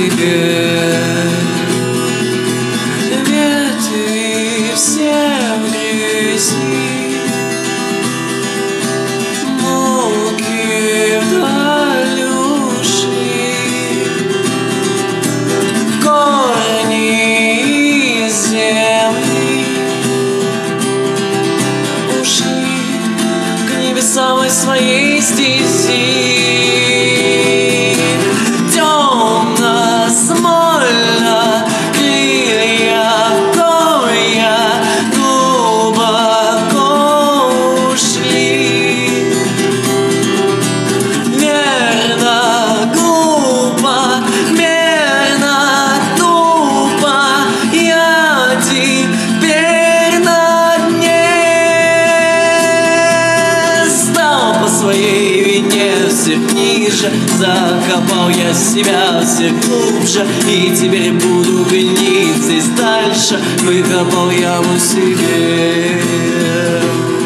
себе. Ветви все в грязи, муки вдаль ушли, корни из земли ушли к небесам из своей стези. Темно-смольно крылья вдоль глубоко ушли. Мерно, глупо, мерно, тупо я теперь на дне. Стал по своей вине все ниже, закопал я себя все глубже, и теперь буду гнить здесь дальше. Выкопал яму себе.